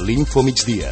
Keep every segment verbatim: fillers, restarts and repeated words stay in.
l'Info Migdia.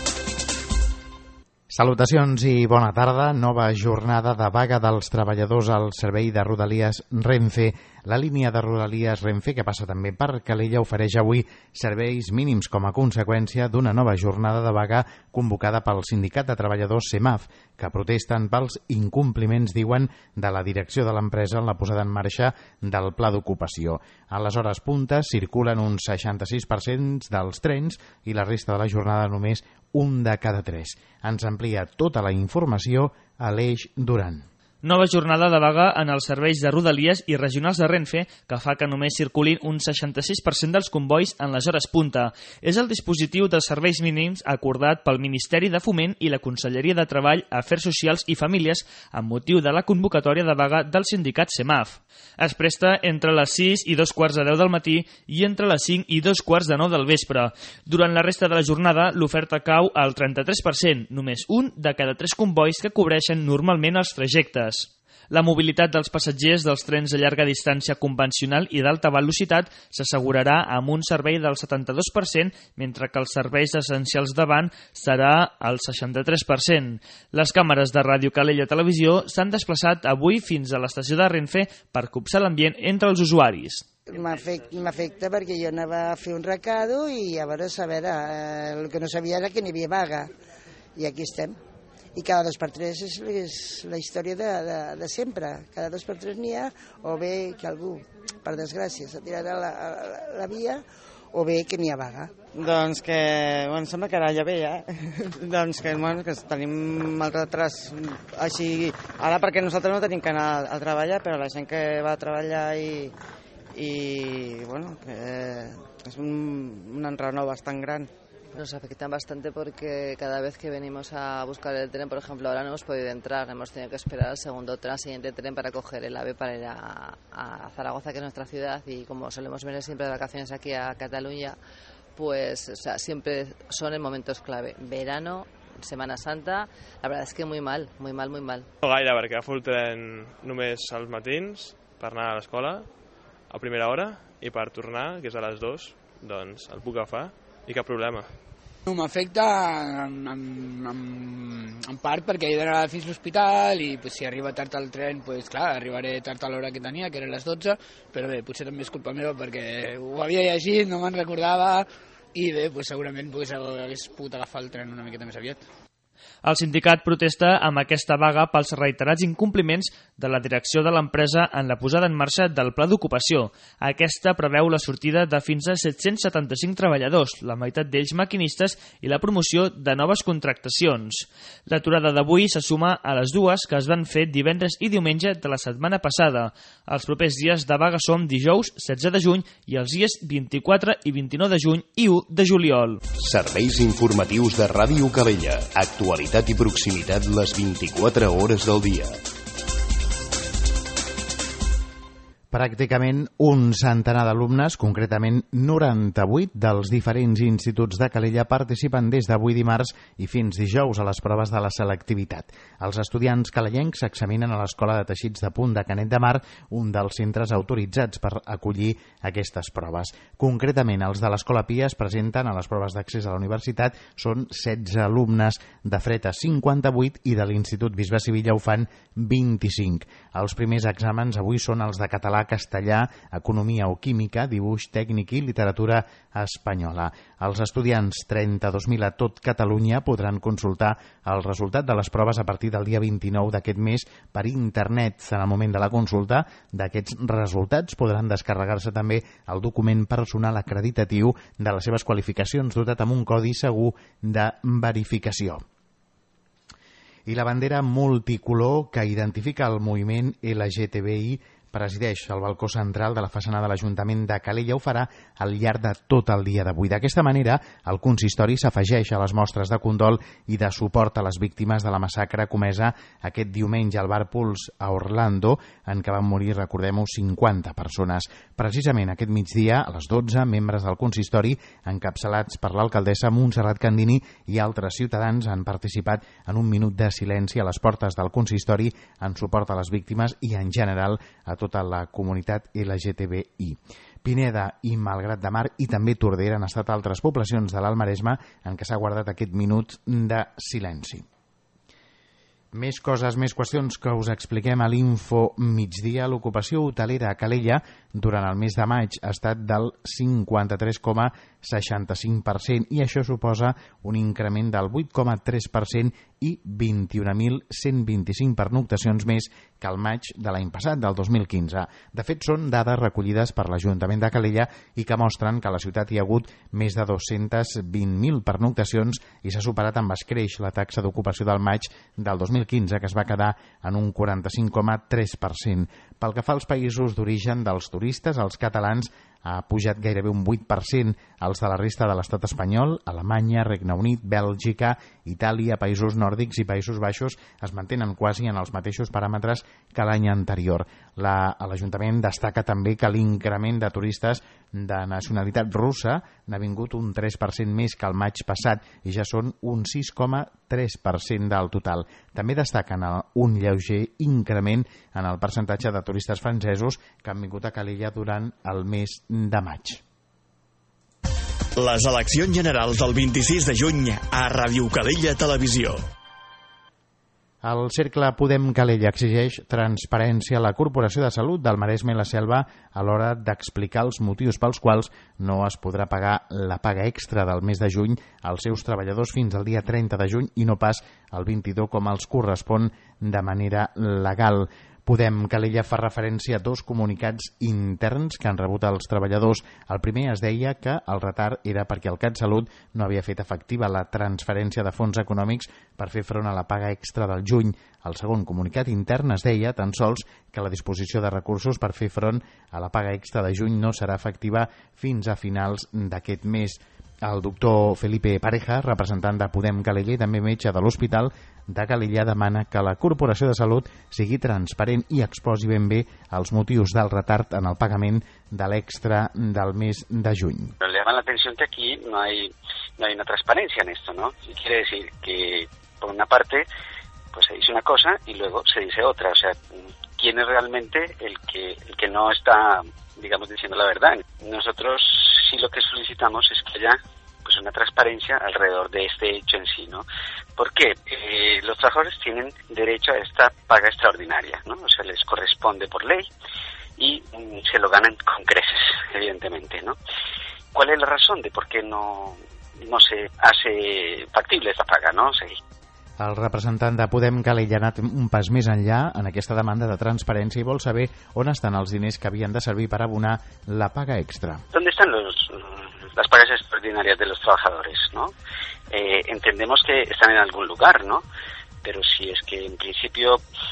Salutacions i bona tarda. Nova jornada de vaga dels treballadors al servei de Rodalies Renfe. La línia de Rodalies Renfe, que passa també per Calella, ofereix avui serveis mínims com a conseqüència d'una nova jornada de vaga convocada pel Sindicat de Treballadors SEMAF, que protesten pels incompliments, diuen, de la direcció de l'empresa en la posada en marxa del pla d'ocupació. A les hores puntes circulen un seixanta-sis per cent dels trens i la resta de la jornada només un de cada tres. Ens amplia tota la informació Aleix Duran. Nova jornada de vaga en els serveis de Rodalies i regionals de Renfe, que fa que només circulin un seixanta-sis per cent dels convois en les hores punta. És el dispositiu dels serveis mínims acordat pel Ministeri de Foment i la Conselleria de Treball, Afers Socials i Famílies amb motiu de la convocatòria de vaga del sindicat SEMAF. Es presta entre les sis i dos quarts de deu del matí i entre les cinc i dos quarts de nou del vespre. Durant la resta de la jornada, l'oferta cau al trenta-tres per cent, només un de cada tres convois que cobreixen normalment els trajectes. La mobilitat dels passatgers dels trens de llarga distància convencional i d'alta velocitat s'assegurarà amb un servei del setanta-dos per cent, mentre que els serveis essencials davant serà el seixanta-tres per cent. Les càmeres de Ràdio Calella Televisió s'han desplaçat avui fins a l'estació de Renfe per copsar l'ambient entre els usuaris. M'afecta perquè jo anava a fer un recado i llavors, a veure, eh, el que no sabia era que n'hi havia vaga. I aquí estem. I cada dos per tres és, és la història de, de, de sempre. Cada dos per tres n'hi ha, o bé que algú, per desgràcia, s'ha tirat a la, a la, la via, o bé que n'hi ha vaga. Doncs que, bueno, sembla que ara ja ve, eh? doncs que, bueno, que tenim el retras així, ara perquè nosaltres no tenim que anar a treballar, però la gent que va a treballar i, i bueno, que és un, un enrenou bastant gran. Nos afectan bastante porque cada vez que venimos a buscar el tren, por ejemplo, ahora no hemos podido entrar, hemos tenido que esperar al segundo tren, al siguiente tren para coger el AVE para ir a, a Zaragoza, que es nuestra ciudad, y como solemos venir siempre de vacaciones aquí a Cataluña, pues o sea, siempre son en momentos clave. Verano, Semana Santa, la verdad es que muy mal, muy mal, muy mal. No gaire, perquè agafo el tren només als matins per anar a l'escola a primera hora i per tornar, que és a les dues, doncs el puc agafar i cap problema. No, m'afecta en, en, en, en part perquè he d'anar fins a l'hospital i pues, si arriba tard el tren, pues, clar, arribaré tard a l'hora que tenia, que eren les dotze, però bé, potser també és culpa meva perquè ho havia llegit, no me'n recordava i bé, pues, segurament pues, hagués pogut agafar el tren una miqueta més aviat. El sindicat protesta amb aquesta vaga pels reiterats incompliments de la direcció de l'empresa en la posada en marxa del pla d'ocupació. Aquesta preveu la sortida de fins a set-cents setanta-cinc treballadors, la meitat d'ells maquinistes, i la promoció de noves contractacions. L'aturada d'avui se suma a les dues que es van fer divendres i diumenge de la setmana passada. Els propers dies de vaga són dijous setze de juny i els dies vint-i-quatre i vint-i-nou de juny i u de juliol. Serveis informatius de Ràdio Calella. Actualitat i proximitat les vint-i-quatre hores del dia. Pràcticament un centenar d'alumnes, concretament noranta-vuit dels diferents instituts de Calella, participen des d'avui dimarts i fins dijous a les proves de la selectivitat. Els estudiants calellencs s'examinen a l'Escola de Teixits de Punt de Canet de Mar, un dels centres autoritzats per acollir aquestes proves. Concretament, els de l'Escola Pia es presenten a les proves d'accés a la universitat, són setze alumnes, de Freta cinquanta-vuit i de l'Institut Bisbe Sivilla ho fan vint-i-cinc. Els primers exàmens avui són els de català, castellà, economia o química, dibuix tècnic i literatura espanyola. Els estudiants, trenta-dos mil a tot Catalunya, podran consultar el resultat de les proves a partir del dia vint-i-nou d'aquest mes per internet. En el moment de la consulta d'aquests resultats podran descarregar-se també el document personal acreditatiu de les seves qualificacions dotat amb un codi segur de verificació. I la bandera multicolor que identifica el moviment L G T B I presideix el balcó central de la façana de l'Ajuntament de Calella. Ho farà al llarg de tot el dia d'avui. D'aquesta manera, el consistori s'afegeix a les mostres de condol i de suport a les víctimes de la massacre comesa aquest diumenge al bar Puls a Orlando, en què van morir, recordem-ho, cinquanta persones. Precisament aquest migdia, a les dotze, membres del consistori, encapçalats per l'alcaldessa Montserrat Candini i altres ciutadans, han participat en un minut de silenci a les portes del consistori en suport a les víctimes i, en general, a tota la comunitat L G T B I. Pineda i Malgrat de Mar i també Tordera han estat altres poblacions de l'Alt Maresme en què s'ha guardat aquest minut de silenci. Més coses, més qüestions que us expliquem a l'Info Migdia. L'ocupació hotelera a Calella durant el mes de maig ha estat del cinquanta-tres coma seixanta-cinc per cent i això suposa un increment del vuit coma tres per cent i vint-i-un mil cent vint-i-cinc pernoctacions més que el maig de l'any passat, del dos mil quinze. De fet, són dades recollides per l'Ajuntament de Calella i que mostren que a la ciutat hi ha hagut més de dos-cents vint mil pernoctacions i s'ha superat amb escreix la taxa d'ocupació del maig del dos mil quinze, que es va quedar en un quaranta-cinc coma tres per cent. Pel que fa als països d'origen dels turistes, els catalans ha pujat gairebé un vuit per cent, els de la resta de l'estat espanyol, Alemanya, Regne Unit, Bèlgica, Itàlia, països nòrdics i Països Baixos es mantenen quasi en els mateixos paràmetres que l'any anterior. La, L'Ajuntament destaca també que l'increment de turistes de nacionalitat russa n'ha vingut un tres per cent més que el maig passat i ja són un sis coma tres per cent del total. També destaquen un lleuger increment en el percentatge de turistes francesos que han vingut a Calella durant el mes de maig. Les eleccions generals del vint-i-sis de juny a Ràdio Calella Televisió. El Cercle Podem Calella exigeix transparència a la Corporació de Salut del Maresme i la Selva a l'hora d'explicar els motius pels quals no es podrà pagar la paga extra del mes de juny als seus treballadors fins al dia trenta de juny i no pas el vint-i-dos com els correspon de manera legal. Podem Calella fa referència a dos comunicats interns que han rebut els treballadors. El primer es deia que el retard era perquè el CatSalut no havia fet efectiva la transferència de fons econòmics per fer front a la paga extra del juny. El segon comunicat intern es deia tan sols que la disposició de recursos per fer front a la paga extra de juny no serà efectiva fins a finals d'aquest mes. El doctor Felipe Pareja, representant de Podem Calella i també metge de l'Hospital de Calella, demana que la Corporació de Salut sigui transparent i exposi ben bé els motius del retard en el pagament de l'extra del mes de juny. Le llama la atención que aquí no hay, no hay una transparencia en esto, ¿no? Y quiere decir que, por una parte, pues se dice una cosa y luego se dice otra. O sea, ¿quién es realmente el que, el que no está, digamos, diciendo la verdad? Nosotros sí lo que solicitamos es que haya pues una transparencia alrededor de este hecho en sí, ¿no? Porque eh, los trabajadores tienen derecho a esta paga extraordinaria, ¿no? O sea, les corresponde por ley y mm, se lo ganan con creces, evidentemente, ¿no? ¿Cuál es la razón de por qué no, no se hace factible esta paga, no? O sea, el representant de Podem Calella ha anat un pas més enllà en aquesta demanda de transparència i vol saber on estan els diners que havien de servir per abonar la paga extra. ¿Dónde están los, las pagas extraordinarias de los trabajadores, no? Eh, entendemos que están en algún lugar, ¿no? Pero si es que en principio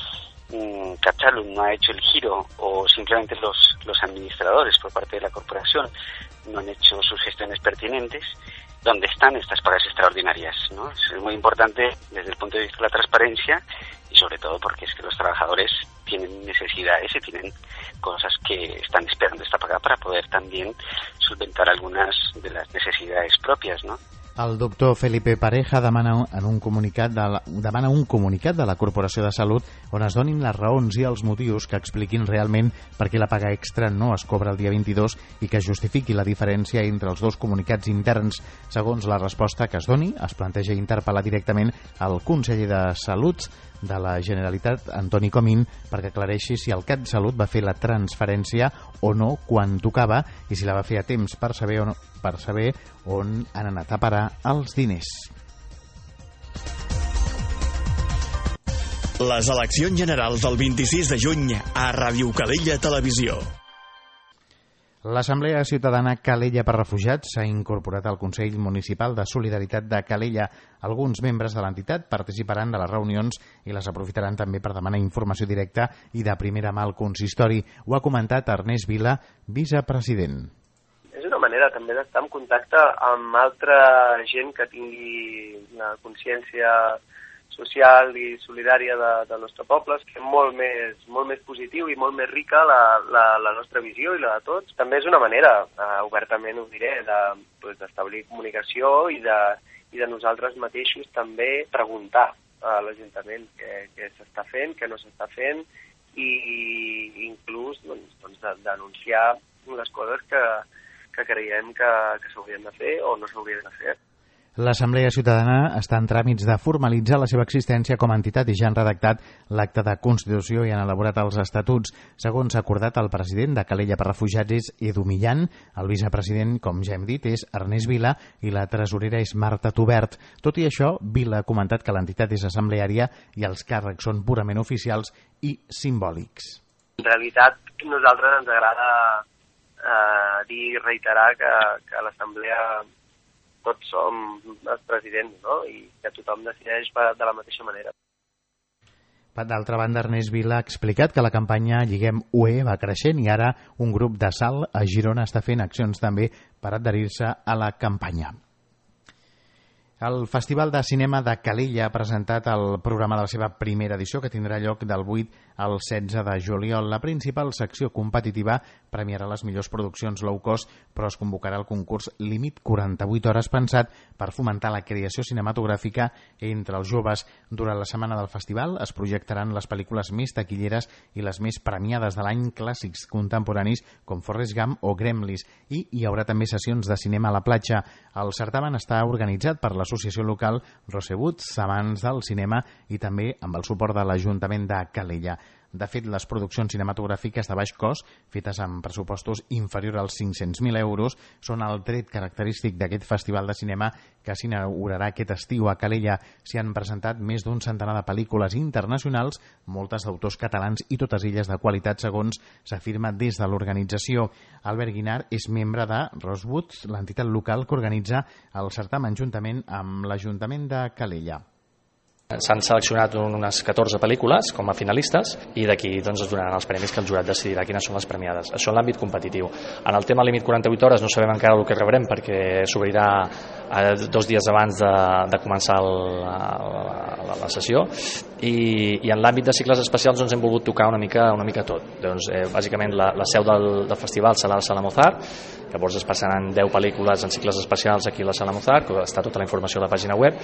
mmm, CatSalut no ha hecho el giro o simplemente los, los administradores por parte de la corporación no han hecho sus gestiones pertinentes, ¿dónde están estas pagas extraordinarias, ¿no? Es muy importante desde el punto de vista de la transparencia y sobre todo porque es que los trabajadores tienen necesidades y tienen cosas que están esperando esta paga para poder también solventar algunas de las necesidades propias, ¿no? El doctor Felipe Pareja demana, en un comunicat de la, demana un comunicat de la Corporació de Salut on es donin les raons i els motius que expliquin realment per què la paga extra no es cobra el dia vint-i-dos i que justifiqui la diferència entre els dos comunicats interns. Segons la resposta que es doni, es planteja interpel·lar directament al conseller de Salut de la Generalitat, Antoni Comín, perquè aclareixi si el CatSalut va fer la transferència o no quan tocava i si la va fer a temps per saber, o no, per saber on han anat a parar els diners. Les eleccions generals del vint-i-sis de juny a Ràdio Calella Televisió. L'Assemblea Ciutadana Calella per Refugiats s'ha incorporat al Consell Municipal de Solidaritat de Calella. Alguns membres de l'entitat participaran de les reunions i les aprofitaran també per demanar informació directa i de primera mà al consistori. Ho ha comentat Ernest Vila, vicepresident. És una manera també d'estar en contacte amb altra gent que tingui una consciència social i solidària de, del nostre poble, que és molt més, molt més positiu i molt més rica la, la, la nostra visió i la de tots. També és una manera, uh, obertament ho diré, de, pues, d'establir comunicació i de, i de nosaltres mateixos també preguntar a l'Ajuntament què, què s'està fent, què no s'està fent i inclús doncs, doncs, de, denunciar les coses que, que creiem que, que s'haurien de fer o no s'haurien de fer. L'Assemblea Ciutadana està en tràmits de formalitzar la seva existència com a entitat i ja han redactat l'acte de Constitució i han elaborat els estatuts. Segons s'ha acordat, el president de Calella per Refugiats és Edu Millán, el vicepresident, com ja hem dit, és Ernest Vila i la tresorera és Marta Tubert. Tot i això, Vila ha comentat que l'entitat és assembleària i els càrrecs són purament oficials i simbòlics. En realitat, a nosaltres ens agrada eh, dir i reiterar que, que l'Assemblea tots som els presidents, no? I que tothom decideix de la mateixa manera. D'altra banda, Ernest Vila ha explicat que la campanya Lliguem U E va creixent i ara un grup de Salt a Girona està fent accions també per adherir-se a la campanya. El Festival de Cinema de Calella ha presentat el programa de la seva primera edició, que tindrà lloc del vuit al setze de juliol. La principal secció competitiva premiarà les millors produccions low cost, però es convocarà el concurs Límit quaranta-vuit hores, pensat per fomentar la creació cinematogràfica entre els joves. Durant la setmana del festival es projectaran les pel·lícules més taquilleres i les més premiades de l'any, clàssics contemporanis com Forrest Gump o Gremlins, i hi haurà també sessions de cinema a la platja. El certamen està organitzat per l'associació local Rosebuts, amants del cinema, i també amb el suport de l'Ajuntament de Calella. De fet, les produccions cinematogràfiques de baix cost, fetes amb pressupostos inferior als cinc-cents mil euros, són el tret característic d'aquest festival de cinema que s'inaugurarà aquest estiu a Calella. S'hi han presentat més d'un centenar de pel·lícules internacionals, moltes d'autors catalans i totes elles de qualitat, segons s'afirma des de l'organització. Albert Guinar és membre de Rosewoods, l'entitat local que organitza el certamen juntament amb l'Ajuntament de Calella. S'han seleccionat unes catorze pel·lícules com a finalistes i d'aquí doncs, es donaran els premis que el jurat decidirà quines són les premiades. Això en l'àmbit competitiu. En el tema límit quaranta-vuit hores no sabem encara el que rebrem perquè s'obrirà dos dies abans de, de començar el, la, la sessió i, i en l'àmbit de cicles especials doncs, hem volgut tocar una mica, una mica tot. Doncs, eh, bàsicament la, la seu del, del festival serà la Sala Mozart, llavors es passaran deu pel·lícules en cicles especials aquí a la Sala Mozart, que està tota la informació a la pàgina web,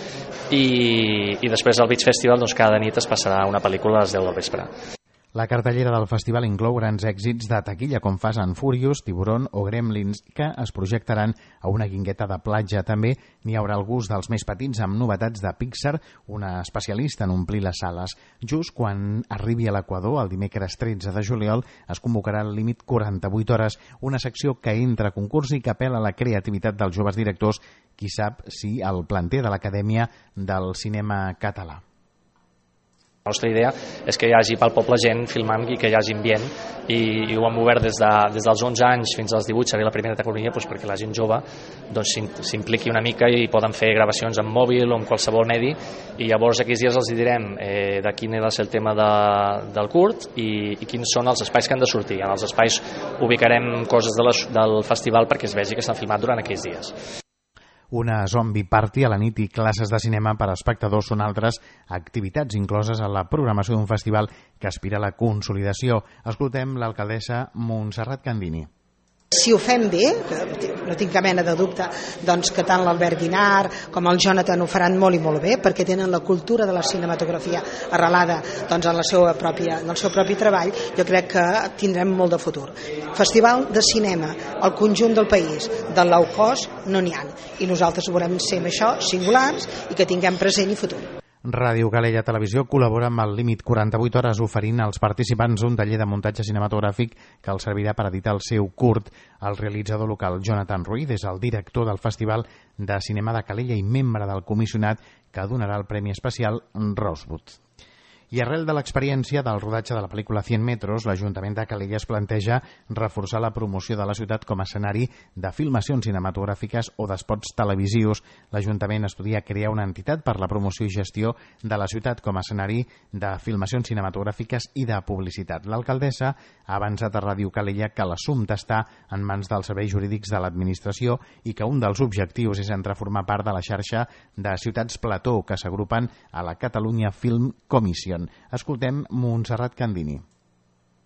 i, i després al Beach Festival doncs, cada nit es passarà una pel·lícula a les deu del vespre. La cartellera del festival inclou grans èxits de taquilla com Fast and Furious, Tiburon o Gremlins, que es projectaran a una guingueta de platja. També n'hi haurà el gust dels més petits amb novetats de Pixar, una especialista en omplir les sales. Just quan arribi a l'Equador, el dimecres tretze de juliol, es convocarà el límit quaranta-vuit hores, una secció que entra a concurs i que apel·la a la creativitat dels joves directors, qui sap si el planter de l'Acadèmia del Cinema Català. La nostra idea és que hi hagi pel poble gent filmant i que hi hagi ambient i, i ho hem obert des, de, des dels onze anys fins als divuit, seria la primera categoria doncs, perquè la gent jove doncs, s'impliqui una mica i poden fer gravacions amb mòbil o amb qualsevol medi i llavors aquells dies els direm eh, de quin ha de ser el tema de, del curt i, i quins són els espais que han de sortir. En els espais ubicarem coses de la, del festival perquè es vegi que s'han filmat durant aquells dies. Una zombie party a la nit i classes de cinema per a espectadors són altres activitats incloses a la programació d'un festival que aspira a la consolidació. Escoltem l'alcaldessa Montserrat Candini. Si ho fem bé, no tinc cap mena de dubte, doncs que tant l'Albert Guinar com el Jonathan ho faran molt i molt bé, perquè tenen la cultura de la cinematografia arrelada doncs, en, la seva pròpia, en el seu propi treball, jo crec que tindrem molt de futur. Festival de cinema, al conjunt del país, del low cost, no n'hi ha. I nosaltres volem ser amb això singulars i que tinguem present i futur. Ràdio Calella Televisió col·labora amb el Límit quaranta-vuit hores oferint als participants un taller de muntatge cinematogràfic que els servirà per editar el seu curt. El realitzador local Jonathan Ruiz és el director del Festival de Cinema de Calella i membre del comissionat que donarà el Premi Especial Rosewood. I arrel de l'experiència del rodatge de la pel·lícula cent metros, l'Ajuntament de Calella es planteja reforçar la promoció de la ciutat com a escenari de filmacions cinematogràfiques o d'espots televisius. L'Ajuntament estudia crear una entitat per la promoció i gestió de la ciutat com a escenari de filmacions cinematogràfiques i de publicitat. L'alcaldessa ha avançat a Ràdio Calella que l'assumpte està en mans dels serveis jurídics de l'administració i que un dels objectius és entrar a formar part de la xarxa de ciutats plató que s'agrupen a la Catalunya Film Commission. Escoltem Montserrat Candini.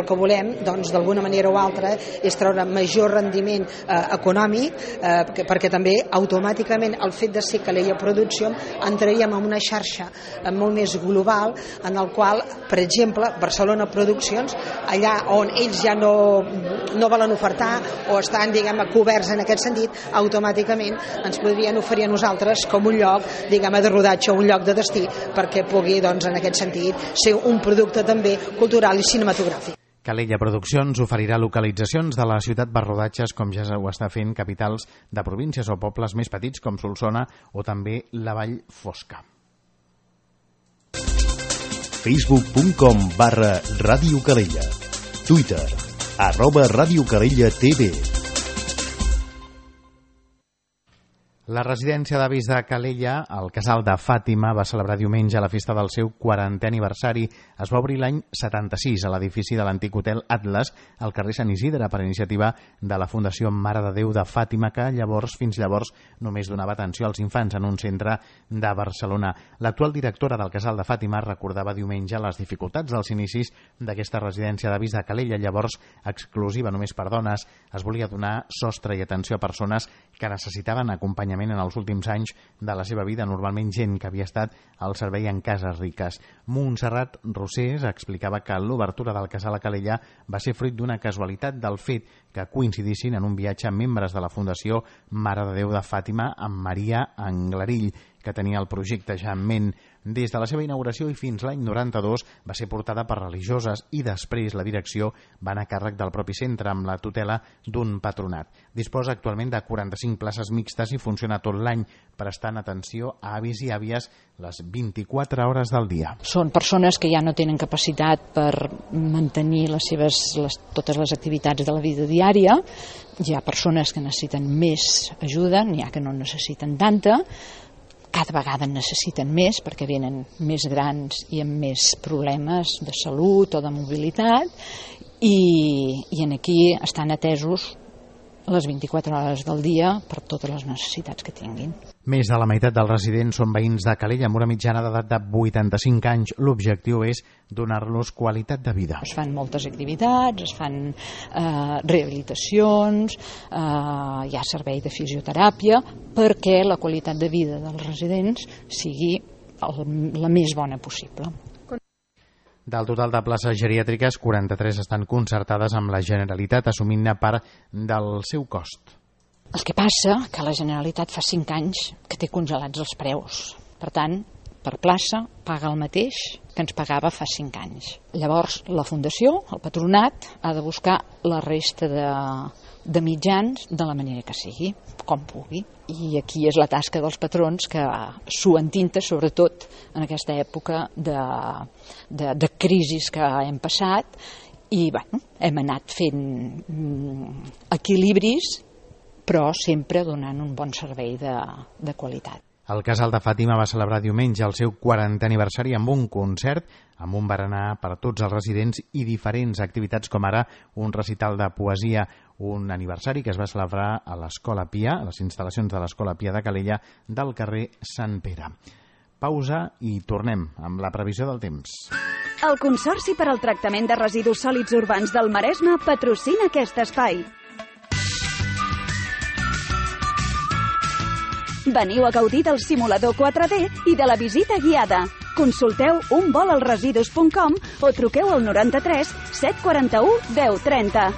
El que volem, doncs, d'alguna manera o altra, és treure major rendiment eh, econòmic, eh, perquè, perquè també automàticament el fet de ser Calella Producció entraríem en una xarxa eh, molt més global, en el qual, per exemple, Barcelona Produccions, allà on ells ja no, no volen ofertar o estan, diguem, coberts en aquest sentit, automàticament ens podrien oferir a nosaltres com un lloc, diguem, de rodatge, un lloc de destí, perquè pugui, doncs, en aquest sentit, ser un producte també cultural i cinematogràfic. Calella Produccions oferirà localitzacions de la ciutat per rodatges, com ja ho està fent capitals de províncies o pobles més petits com Solsona o també la Vall Fosca. facebook punt com barra Ràdio Calella. Twitter, arroba Ràdio Calella T V. La residència d'avis de Calella, el casal de Fàtima, va celebrar diumenge la festa del seu quarantè aniversari. Es va obrir l'any setanta-sis a l'edifici de l'antic hotel Atlas, al carrer Sant Isidre, per iniciativa de la Fundació Mare de Déu de Fàtima, que llavors, fins llavors, només donava atenció als infants en un centre de Barcelona. L'actual directora del casal de Fàtima recordava diumenge les dificultats dels inicis d'aquesta residència d'avis de Calella, llavors exclusiva només per dones. Es volia donar sostre i atenció a persones que necessitaven acompanyament en els últims anys de la seva vida, normalment gent que havia estat al servei en cases riques. Montserrat Rosés explicava que l'obertura del casal a Calella va ser fruit d'una casualitat del fet que coincidissin en un viatge amb membres de la Fundació Mare de Déu de Fàtima amb Maria Anglarill, que tenia el projecte ja en ment. Des de la seva inauguració i fins l'any noranta-dos va ser portada per religioses i després la direcció va anar a càrrec del propi centre amb la tutela d'un patronat. Disposa actualment de quaranta-cinc places mixtes i funciona tot l'any, prestant atenció a avis i àvies les vint-i-quatre hores del dia. Són persones que ja no tenen capacitat per mantenir les seves, les, totes les activitats de la vida diària. Hi ha persones que necessiten més ajuda, n'hi ha que no necessiten tanta. Cada vegada en necessiten més perquè venen més grans i amb més problemes de salut o de mobilitat i, i en aquí estan atesos les vint-i-quatre hores del dia per totes les necessitats que tinguin. Més de la meitat dels residents són veïns de Calella amb una mitjana d'edat de vuitanta-cinc anys. L'objectiu és donar-los qualitat de vida. Es fan moltes activitats, es fan eh, rehabilitacions, eh, hi ha servei de fisioteràpia perquè la qualitat de vida dels residents sigui el, la més bona possible. Del total de places geriàtriques, quaranta-tres estan concertades amb la Generalitat, assumint-ne part del seu cost. El que passa que la Generalitat fa cinc anys que té congelats els preus. Per tant, per plaça paga el mateix que ens pagava fa cinc anys. Llavors, la Fundació, el patronat, ha de buscar la resta de, de mitjans de la manera que sigui, com pugui. I aquí és la tasca dels patrons que s'ho entinta, sobretot en aquesta època de, de, de crisis que hem passat i bueno, hem anat fent mm, equilibris però sempre donant un bon servei de, de qualitat. El casal de Fàtima va celebrar diumenge el seu quarantè aniversari amb un concert, amb un berenar per a tots els residents i diferents activitats com ara un recital de poesia, un aniversari que es va celebrar a l'Escola Pia, a les instal·lacions de l'Escola Pia de Calella del carrer Sant Pere. Pausa i tornem amb la previsió del temps. El Consorci per al Tractament de Residus Sòlids Urbans del Maresme patrocina aquest espai. Veniu a gaudir del simulador quatre D i de la visita guiada. Consulteu un vol al residus punt com o truqueu al noranta-tres set quaranta-u deu trenta.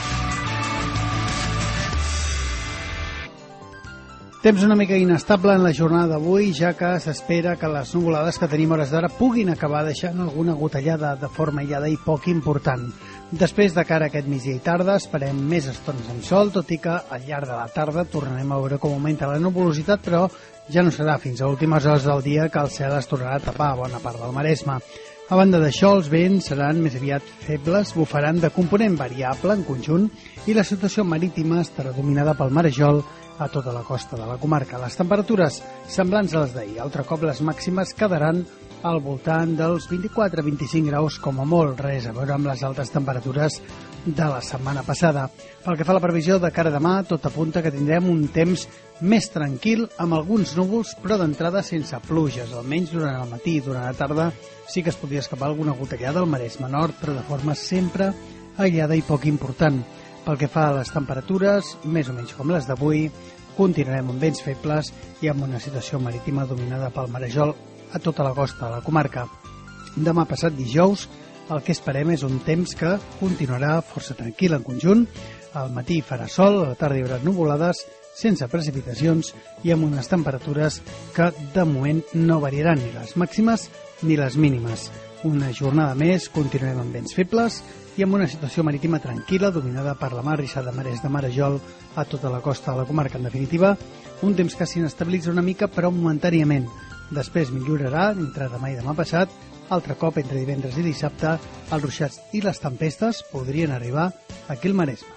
Temps una mica inestable en la jornada d'avui, ja que s'espera que les nuvolades que tenim hores d'ara puguin acabar deixant alguna gotellada de forma aïllada i poc important. Després, de cara a aquest migdia i tarda, esperem més estones amb sol, tot i que al llarg de la tarda tornarem a veure com augmenta la nuvolositat, però ja no serà fins a últimes hores del dia que el cel es tornarà a tapar a bona part del Maresme. A banda d'això, els vents seran més aviat febles, bufaran de component variable en conjunt i la situació marítima estarà dominada pel marejol a tota la costa de la comarca. Les temperatures semblants a les d'ahir. Altre cop les màximes quedaran al voltant dels vint-i-quatre a vint-i-cinc graus com a molt, res a veure amb les altes temperatures de la setmana passada. Pel que fa a la previsió de cara a demà, tot apunta que tindrem un temps més tranquil, amb alguns núvols, però d'entrada sense pluges, almenys durant el matí i durant la tarda sí que es podria escapar alguna gotellada al Maresme Nord, però de forma sempre aïllada i poc important. Pel que fa a les temperatures, més o menys com les d'avui, continuarem amb vents febles i amb una situació marítima dominada pel marejol a tota la costa de la comarca. Demà passat dijous, el que esperem és un temps que continuarà força tranquil en conjunt. Al matí farà sol, a la tarda hi haurà nuvolades, sense precipitacions i amb unes temperatures que de moment no variaran ni les màximes ni les mínimes. Una jornada més, continuem amb vents febles i amb una situació marítima tranquil·la dominada per la mar rissada de marès de marejol a tota la costa de la comarca. En definitiva, un temps que s'inestabilitza una mica però momentàniament. Després millorarà entre demà i demà passat. Altre cop, entre divendres i dissabte, els ruixats i les tempestes podrien arribar aquí al Maresme.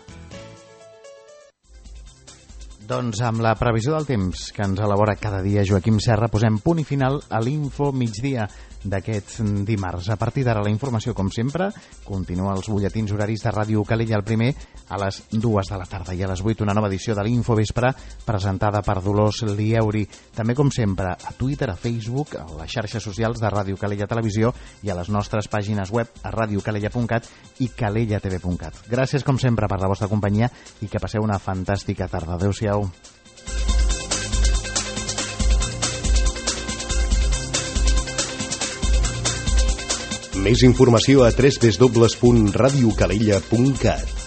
Doncs amb la previsió del temps que ens elabora cada dia Joaquim Serra, posem punt i final a l'Info Migdia d'aquest dimarts. A partir d'ara la informació, com sempre, continua els butlletins horaris de Ràdio Calella, el primer a les dues de la tarda i a les vuit una nova edició de l'Info Vespre presentada per Dolors Lieuri. També, com sempre, a Twitter, a Facebook, a les xarxes socials de Ràdio Calella Televisió i a les nostres pàgines web a radiocalella punt cat i calella t v punt cat. Gràcies, com sempre, per la vostra companyia i que passeu una fantàstica tarda. Adéu-siau. Més informació a w w w punt radiocalella punt cat.